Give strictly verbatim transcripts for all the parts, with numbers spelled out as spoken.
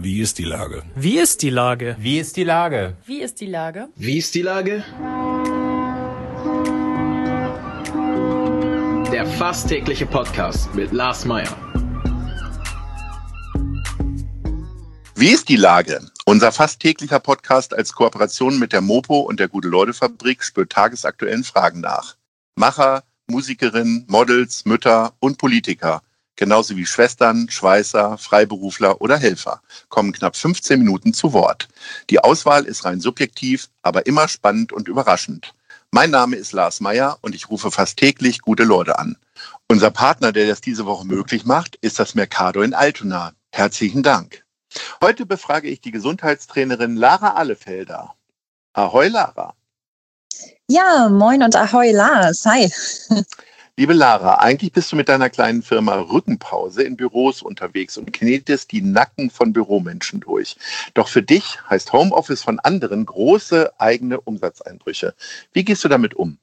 Wie ist die Lage? Wie ist die Lage? Wie ist die Lage? Wie ist die Lage? Wie ist die Lage? Der fast tägliche Podcast mit Lars Meyer. Wie ist die Lage? Unser fast täglicher Podcast als Kooperation mit der Mopo und der Gute-Leute-Fabrik spürt tagesaktuellen Fragen nach. Macher, Musikerinnen, Models, Mütter und Politiker, genauso wie Schwestern, Schweißer, Freiberufler oder Helfer, kommen knapp fünfzehn Minuten zu Wort. Die Auswahl ist rein subjektiv, aber immer spannend und überraschend. Mein Name ist Lars Meyer und ich rufe fast täglich gute Leute an. Unser Partner, der das diese Woche möglich macht, ist das Mercado in Altona. Herzlichen Dank. Heute befrage ich die Gesundheitstrainerin Lara Ahlefelder. Ahoi, Lara. Ja, moin und ahoi, Lars. Hi. Liebe Lara, eigentlich bist du mit deiner kleinen Firma Rückenpause in Büros unterwegs und knetest die Nacken von Büromenschen durch. Doch für dich heißt Homeoffice von anderen große eigene Umsatzeinbrüche. Wie gehst du damit um?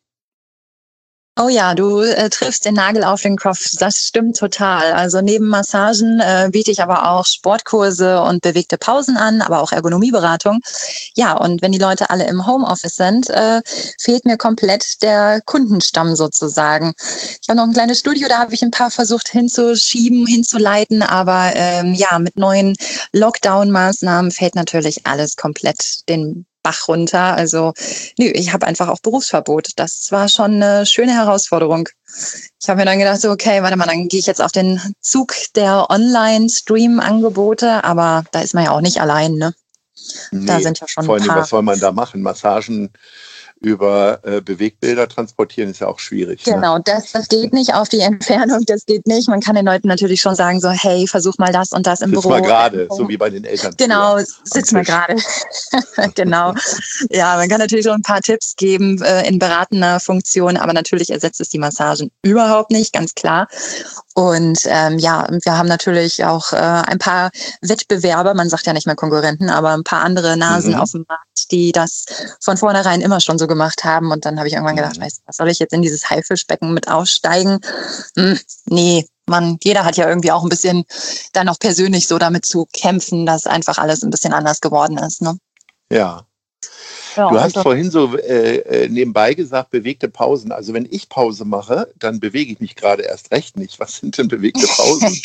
Oh ja, du äh, triffst den Nagel auf den Kopf. Das stimmt total. Also neben Massagen äh, biete ich aber auch Sportkurse und bewegte Pausen an, aber auch Ergonomieberatung. Ja, und wenn die Leute alle im Homeoffice sind, äh, fehlt mir komplett der Kundenstamm sozusagen. Ich habe noch ein kleines Studio, da habe ich ein paar versucht hinzuschieben, hinzuleiten, aber ähm, ja, mit neuen Lockdown-Maßnahmen fällt natürlich alles komplett den Bach runter. Also nö, ich habe einfach auch Berufsverbot. Das war schon eine schöne Herausforderung. Ich habe mir dann gedacht, so, okay, warte mal, dann gehe ich jetzt auf den Zug der Online-Stream-Angebote, aber da ist man ja auch nicht allein, ne? Nee, da sind ja schon vor ein allem, paar. was soll man da machen? Massagen über äh, Bewegtbilder transportieren ist ja auch schwierig. Genau, ne? das, das geht nicht auf die Entfernung, das geht nicht. Man kann den Leuten natürlich schon sagen, so, hey, versuch mal das und das im Sitz Büro. mal gerade, so wie bei den Eltern. Genau, früher sitz am mal Tisch. gerade. Genau. Ja, man kann natürlich so ein paar Tipps geben äh, in beratender Funktion, aber natürlich ersetzt es die Massagen überhaupt nicht, ganz klar. Und ähm, ja, wir haben natürlich auch äh, ein paar Wettbewerber, man sagt ja nicht mehr Konkurrenten, aber ein paar andere Nasen Mhm. auf dem Markt, die das von vornherein immer schon so gemacht haben. Und dann habe ich irgendwann gedacht, Mhm. weißt du, was soll ich jetzt in dieses Haifischbecken mit aussteigen? Hm, nee, man, jeder hat ja irgendwie auch ein bisschen dann auch persönlich so damit zu kämpfen, dass einfach alles ein bisschen anders geworden ist. Ne? Ja. Ja, Du hast und, vorhin so äh, äh, nebenbei gesagt, bewegte Pausen. Also wenn ich Pause mache, dann bewege ich mich gerade erst recht nicht. Was sind denn bewegte Pausen?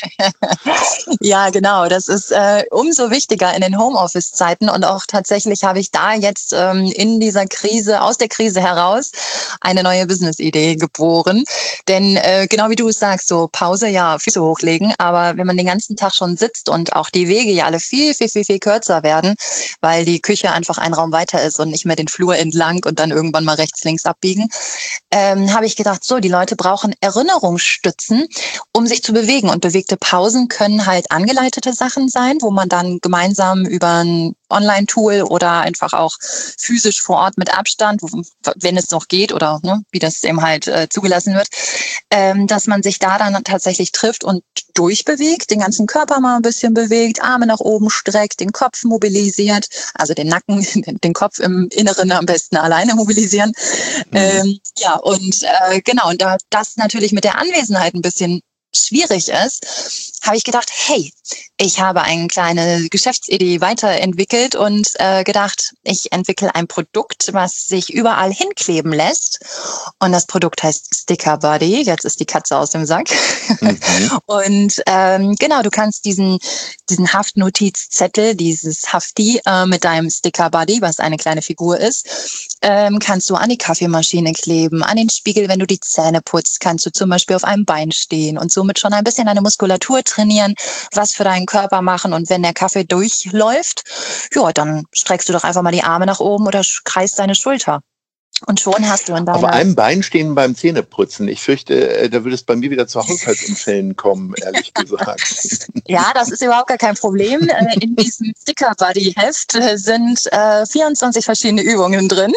ja, genau. Das ist äh, umso wichtiger in den Homeoffice-Zeiten. Und auch tatsächlich habe ich da jetzt ähm, in dieser Krise, aus der Krise heraus, eine neue Business-Idee geboren. Denn äh, genau wie du es sagst, so Pause, ja, Füße hochlegen. Aber wenn man den ganzen Tag schon sitzt und auch die Wege ja alle viel, viel, viel, viel kürzer werden, weil die Küche einfach ein Raum weiter ist und nicht mehr den Flur entlang und dann irgendwann mal rechts, links abbiegen, ähm, habe ich gedacht, so, die Leute brauchen Erinnerungsstützen, um sich zu bewegen. Und bewegte Pausen können halt angeleitete Sachen sein, wo man dann gemeinsam über ein Online-Tool oder einfach auch physisch vor Ort mit Abstand, wo, wenn es noch geht oder ne, wie das eben halt äh, zugelassen wird, ähm, dass man sich da dann tatsächlich trifft und durchbewegt, den ganzen Körper mal ein bisschen bewegt, Arme nach oben streckt, den Kopf mobilisiert, also den Nacken, den, den Kopf im Inneren am besten alleine mobilisieren. Mhm. Ähm, ja, und äh, genau, und da das natürlich mit der Anwesenheit ein bisschen schwierig ist, habe ich gedacht, hey, ich habe eine kleine Geschäftsidee weiterentwickelt und äh, gedacht, ich entwickle ein Produkt, was sich überall hinkleben lässt. Und das Produkt heißt Sticker Buddy. Jetzt ist die Katze aus dem Sack. Mhm. Und ähm, genau, du kannst diesen diesen Haftnotizzettel, dieses Hafti äh, mit deinem Sticker Buddy, was eine kleine Figur ist, ähm, kannst du an die Kaffeemaschine kleben, an den Spiegel, wenn du die Zähne putzt, kannst du zum Beispiel auf einem Bein stehen und somit schon ein bisschen deine Muskulatur trainieren, was für deinen Körper machen. Und wenn der Kaffee durchläuft, ja, dann streckst du doch einfach mal die Arme nach oben oder kreist deine Schulter. Und schon hast du in deiner... Auf einem Bein stehen beim Zähneputzen. Ich fürchte, da würde es bei mir wieder zu Haushaltsunfällen kommen, ehrlich gesagt. Ja, das ist überhaupt gar kein Problem. In diesem Sticker-Buddy-Heft sind äh, vierundzwanzig verschiedene Übungen drin.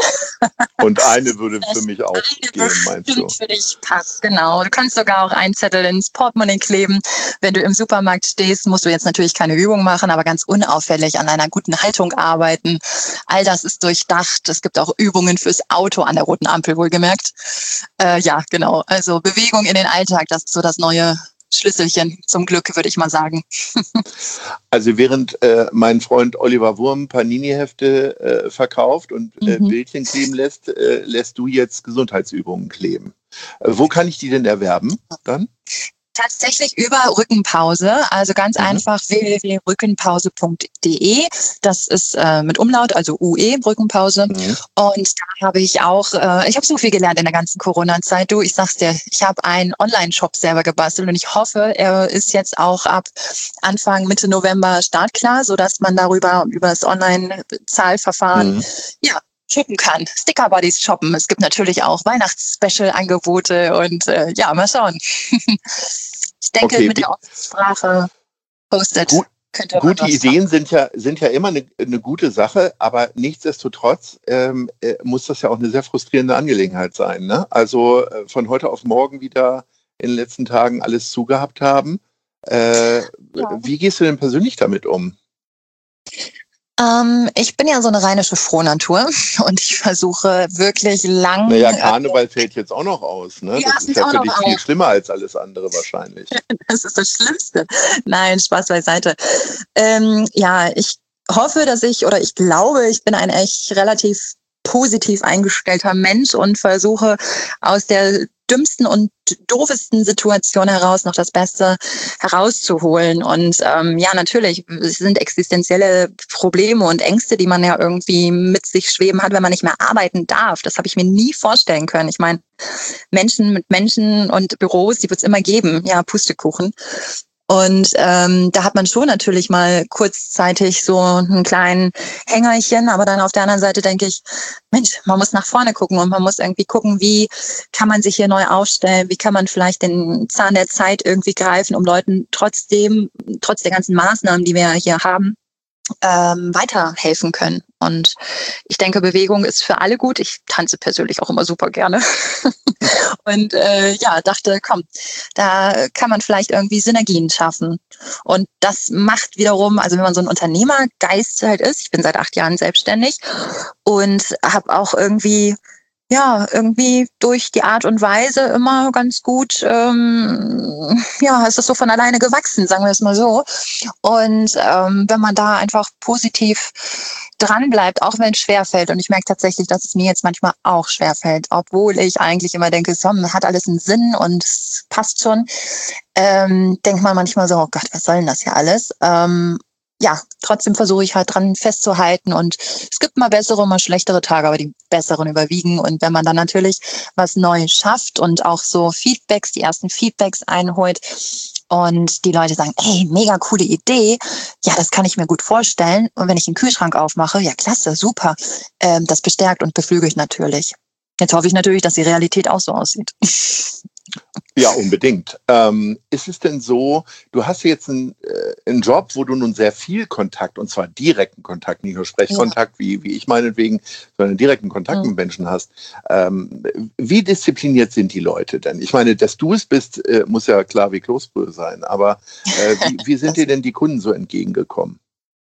Und eine würde für mich auch gehen, meinst du? Für dich passt, genau. Du kannst sogar auch einen Zettel ins Portemonnaie kleben. Wenn du im Supermarkt stehst, musst du jetzt natürlich keine Übung machen, aber ganz unauffällig an einer guten Haltung arbeiten. All das ist durchdacht. Es gibt auch Übungen fürs Auto an der roten Ampel, wohlgemerkt. Äh, ja, genau. Also Bewegung in den Alltag, das ist so das neue Schlüsselchen zum Glück, würde ich mal sagen. Also während äh, mein Freund Oliver Wurm Panini-Hefte äh, verkauft und äh, Mhm. Bildchen kleben lässt, äh, lässt du jetzt Gesundheitsübungen kleben. Äh, wo kann ich die denn erwerben dann? Tatsächlich über Rückenpause, also ganz Mhm. einfach w w w punkt rückenpause punkt d e. Das ist äh, mit Umlaut, also U E, Rückenpause. Mhm. Und da habe ich auch, äh, ich habe so viel gelernt in der ganzen Corona-Zeit. Du, ich sag's dir, ich habe einen Online-Shop selber gebastelt und ich hoffe, er ist jetzt auch ab Anfang, Mitte November startklar, sodass man darüber, über das Online-Zahlverfahren, Mhm. ja, shoppen kann. Sticker-Buddies shoppen. Es gibt natürlich auch Weihnachts-Special-Angebote und äh, ja, mal schauen. Ich denke, Okay, mit wie- der Sprache postet Gut, könnte man Gute was Ideen sind ja, sind ja immer eine, eine gute Sache, aber nichtsdestotrotz ähm, äh, muss das ja auch eine sehr frustrierende Angelegenheit sein. Ne? Also äh, von heute auf morgen wieder in den letzten Tagen alles zugehabt haben. Äh, Ja. Wie gehst du denn persönlich damit um? Ähm, ich bin ja so eine rheinische Frohnatur und ich versuche wirklich lang. Naja, Karneval fällt jetzt auch noch aus. Ne? Ja, Das es ist ist ja auch für noch dich viel aus. schlimmer als alles andere wahrscheinlich. Das ist das Schlimmste. Nein, Spaß beiseite. Ähm, ja, ich hoffe, dass ich, oder ich glaube, ich bin ein echt relativ positiv eingestellter Mensch und versuche aus der dümmsten und doofesten Situation heraus noch das Beste herauszuholen. Und ähm, ja, natürlich, es sind existenzielle Probleme und Ängste, die man ja irgendwie mit sich schweben hat, wenn man nicht mehr arbeiten darf. Das habe ich mir nie vorstellen können. Ich meine, Menschen mit Menschen und Büros, die wird es immer geben. Ja, Pustekuchen. Und ähm, da hat man schon natürlich mal kurzzeitig so einen kleinen Hängerchen, aber dann auf der anderen Seite denke ich, Mensch, man muss nach vorne gucken und man muss irgendwie gucken, wie kann man sich hier neu aufstellen, wie kann man vielleicht den Zahn der Zeit irgendwie greifen, um Leuten trotzdem, trotz der ganzen Maßnahmen, die wir hier haben, ähm, weiterhelfen können. Und ich denke, Bewegung ist für alle gut. Ich tanze persönlich auch immer super gerne. Und äh, ja, dachte, komm, da kann man vielleicht irgendwie Synergien schaffen. Und das macht wiederum, also wenn man so ein Unternehmergeist halt ist, ich bin seit acht Jahren selbstständig und habe auch irgendwie, ja, irgendwie durch die Art und Weise immer ganz gut, ähm, ja, ist das so von alleine gewachsen, sagen wir es mal so. Und ähm, wenn man da einfach positiv dran bleibt, auch wenn es schwerfällt. Und ich merke tatsächlich, dass es mir jetzt manchmal auch schwerfällt, obwohl ich eigentlich immer denke, so, hat alles einen Sinn und es passt schon. Ähm, denkt man manchmal so, oh Gott, was soll denn das hier alles? Ähm, ja, trotzdem versuche ich halt dran festzuhalten und es gibt mal bessere, mal schlechtere Tage, aber die besseren überwiegen. Und wenn man dann natürlich was Neues schafft und auch so Feedbacks, die ersten Feedbacks einholt und die Leute sagen, ey, mega coole Idee, ja, das kann ich mir gut vorstellen. Und wenn ich den Kühlschrank aufmache, ja, klasse, super, ähm, das bestärkt und beflügelt natürlich. Jetzt hoffe ich natürlich, dass die Realität auch so aussieht. Ja, unbedingt. Ähm, ist es denn so, du hast jetzt einen, äh, einen Job, wo du nun sehr viel Kontakt, und zwar direkten Kontakt, nicht nur Sprechkontakt, ja. wie, wie ich meinetwegen, sondern direkten Kontakt mhm. mit Menschen hast. Ähm, wie diszipliniert sind die Leute denn? Ich meine, dass du es bist, äh, muss ja klar wie Kloßbrühe sein, aber äh, wie, wie sind dir denn die Kunden so entgegengekommen?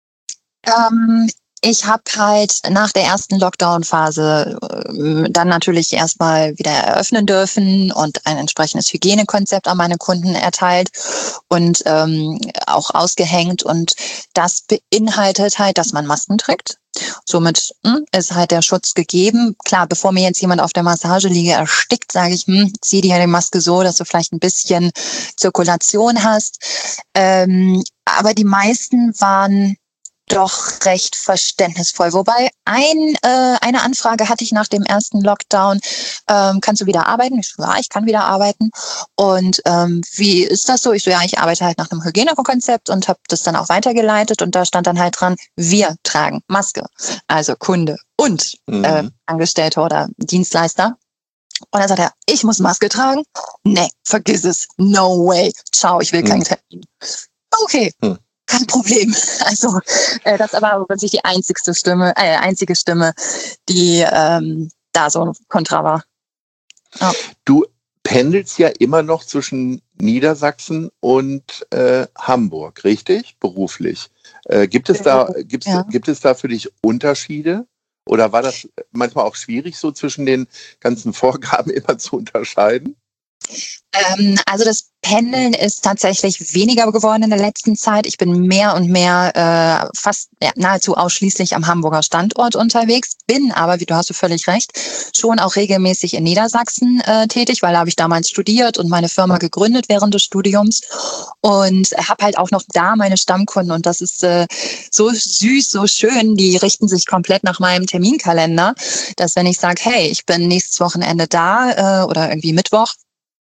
Ähm, Ich habe halt nach der ersten Lockdown-Phase äh, dann natürlich erstmal wieder eröffnen dürfen und ein entsprechendes Hygienekonzept an meine Kunden erteilt und ähm, auch ausgehängt. Und das beinhaltet halt, dass man Masken trägt. Somit mh, ist halt der Schutz gegeben. Klar, bevor mir jetzt jemand auf der Massageliege erstickt, sage ich, hm, zieh dir die Maske so, dass du vielleicht ein bisschen Zirkulation hast. Ähm, aber die meisten waren doch recht verständnisvoll. Wobei ein, äh, eine Anfrage hatte ich nach dem ersten Lockdown, ähm, kannst du wieder arbeiten? Ich so, ja, ich kann wieder arbeiten. Und ähm, wie ist das so? Ich so, ja, ich arbeite halt nach einem Hygienekonzept und habe das dann auch weitergeleitet. Und da stand dann halt dran, wir tragen Maske. Also Kunde und mhm. äh, Angestellter oder Dienstleister. Und dann sagt er, ich muss Maske tragen? Nee, vergiss es. No way. Ciao, ich will keinen Termin. Okay. Mhm. Kein Problem. Also äh, das ist aber wirklich die einzigste Stimme, äh, einzige Stimme, die ähm, da so kontra war. Ja. Du pendelst ja immer noch zwischen Niedersachsen und äh, Hamburg, richtig? Beruflich. Äh, gibt es da, gibt's, ja. gibt es da für dich Unterschiede? Oder war das manchmal auch schwierig, so zwischen den ganzen Vorgaben immer zu unterscheiden? Ähm, also das Pendeln ist tatsächlich weniger geworden in der letzten Zeit. Ich bin mehr und mehr äh, fast ja, nahezu ausschließlich am Hamburger Standort unterwegs, bin aber, wie du hast du völlig recht, schon auch regelmäßig in Niedersachsen äh, tätig, weil da habe ich damals studiert und meine Firma gegründet während des Studiums und habe halt auch noch da meine Stammkunden und das ist äh, so süß, so schön, die richten sich komplett nach meinem Terminkalender, dass wenn ich sage, hey, ich bin nächstes Wochenende da äh, oder irgendwie Mittwoch,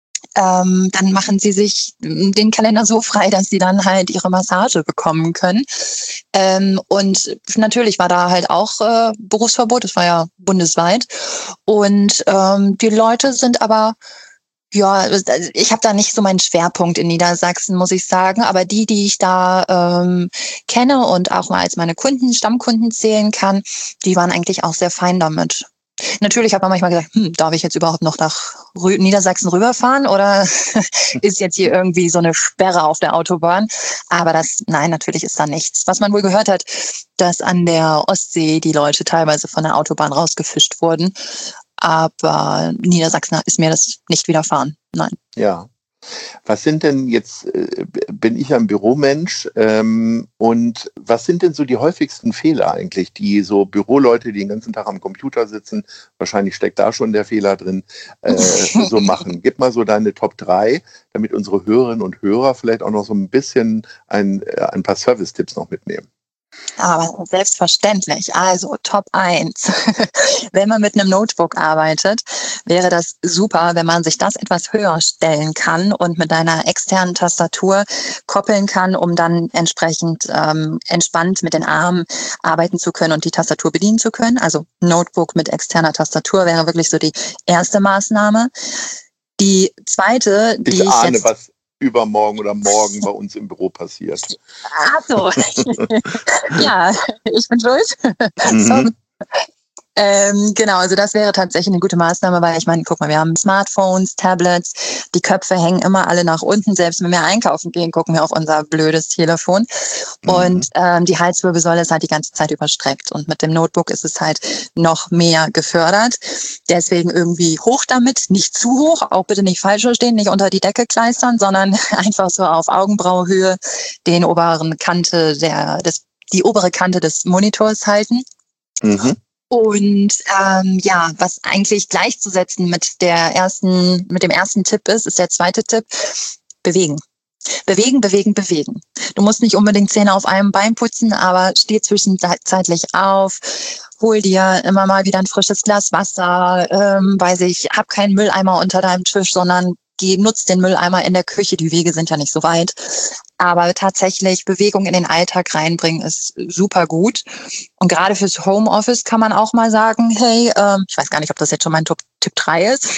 Ähm, dann machen sie sich den Kalender so frei, dass sie dann halt ihre Massage bekommen können. Ähm, und natürlich war da halt auch äh, Berufsverbot, das war ja bundesweit. Und ähm, die Leute sind aber, ja, ich habe da nicht so meinen Schwerpunkt in Niedersachsen, muss ich sagen. Aber die, die ich da ähm, kenne und auch mal als meine Kunden, Stammkunden zählen kann, die waren eigentlich auch sehr fein damit. Natürlich hat man manchmal gesagt, hm, darf ich jetzt überhaupt noch nach Rü- Niedersachsen rüberfahren oder ist jetzt hier irgendwie so eine Sperre auf der Autobahn? Aber das, nein, natürlich ist da nichts. Was man wohl gehört hat, dass an der Ostsee die Leute teilweise von der Autobahn rausgefischt wurden. Aber Niedersachsen ist mir das nicht widerfahren, nein. Ja. Was sind denn jetzt, äh, bin ich ein Büromensch ähm, und was sind denn so die häufigsten Fehler eigentlich, die so Büroleute, die den ganzen Tag am Computer sitzen, wahrscheinlich steckt da schon der Fehler drin, äh, so machen? Gib mal so deine Top drei, damit unsere Hörerinnen und Hörer vielleicht auch noch so ein bisschen ein, äh, ein paar Service-Tipps noch mitnehmen. Aber selbstverständlich. Also Top eins. Wenn man mit einem Notebook arbeitet, wäre das super, wenn man sich das etwas höher stellen kann und mit einer externen Tastatur koppeln kann, um dann entsprechend ähm, entspannt mit den Armen arbeiten zu können und die Tastatur bedienen zu können. Also Notebook mit externer Tastatur wäre wirklich so die erste Maßnahme. Die zweite, die ich ich ahne, jetzt was übermorgen oder morgen bei uns im Büro passiert. Ach so. Ja, ich bin schuld. Mhm. Sorry. Ähm, genau, also das wäre tatsächlich eine gute Maßnahme, weil ich meine, guck mal, wir haben Smartphones, Tablets, die Köpfe hängen immer alle nach unten. Selbst wenn wir einkaufen gehen, gucken wir auf unser blödes Telefon. Mhm. Und ähm, die Halswirbelsäule ist halt die ganze Zeit überstreckt. Und mit dem Notebook ist es halt noch mehr gefördert. Deswegen irgendwie hoch damit, nicht zu hoch, auch bitte nicht falsch verstehen, nicht unter die Decke kleistern, sondern einfach so auf Augenbrauhöhe den oberen Kante der, des, die obere Kante des Monitors halten. Mhm. Und ähm, ja, was eigentlich gleichzusetzen mit der ersten, mit dem ersten Tipp ist, ist der zweite Tipp: bewegen. Bewegen, bewegen, bewegen. Du musst nicht unbedingt Zähne auf einem Bein putzen, aber steh zwischenzeitlich auf, hol dir immer mal wieder ein frisches Glas Wasser, ähm, weiß ich, hab keinen Mülleimer unter deinem Tisch, sondern geh, nutz den Mülleimer in der Küche, die Wege sind ja nicht so weit. Aber tatsächlich Bewegung in den Alltag reinbringen ist super gut. Und gerade fürs Homeoffice kann man auch mal sagen, hey, ähm, ich weiß gar nicht, ob das jetzt schon mein Top Tipp drei ist.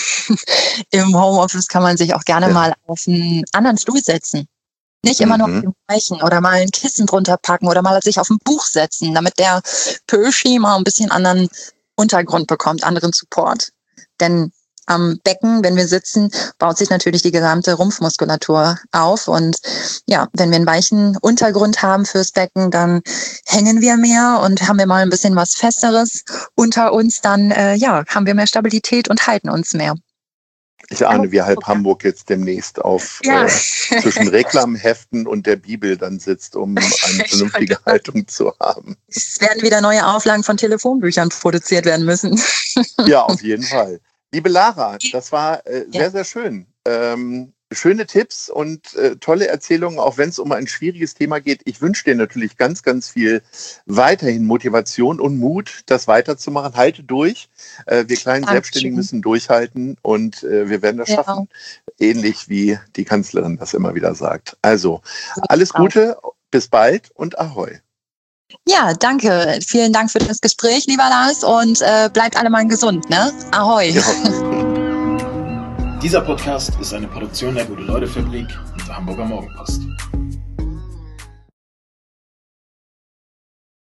Im Homeoffice kann man sich auch gerne ja. mal auf einen anderen Stuhl setzen. Nicht immer mhm. nur auf dem gleichen oder mal ein Kissen drunter packen oder mal sich auf ein Buch setzen, damit der Pöschi mal ein bisschen anderen Untergrund bekommt, anderen Support. Denn am Becken, wenn wir sitzen, baut sich natürlich die gesamte Rumpfmuskulatur auf. Und ja, wenn wir einen weichen Untergrund haben fürs Becken, dann hängen wir mehr und haben wir mal ein bisschen was Festeres unter uns, dann äh, ja, haben wir mehr Stabilität und halten uns mehr. Ich ahne, wie halb Hamburg jetzt demnächst auf ja. äh, zwischen Reklamheften und der Bibel dann sitzt, um eine vernünftige Haltung zu haben. Es werden wieder neue Auflagen von Telefonbüchern produziert werden müssen. Ja, auf jeden Fall. Liebe Lara, das war äh, sehr, ja. sehr schön. Ähm, schöne Tipps und äh, tolle Erzählungen, auch wenn es um ein schwieriges Thema geht. Ich wünsche dir natürlich ganz, ganz viel weiterhin Motivation und Mut, das weiterzumachen. Halte durch. Äh, wir kleinen Dankeschön. Selbstständigen müssen durchhalten und äh, wir werden das ja. schaffen. Ähnlich wie die Kanzlerin das immer wieder sagt. Also, alles Gute, bis bald und Ahoi. Ja, danke. Vielen Dank für das Gespräch, lieber Lars, und äh, bleibt alle mal gesund, ne? Ahoi. Ja. Dieser Podcast ist eine Produktion der Gute-Leute-Fabrik und der Hamburger Morgenpost.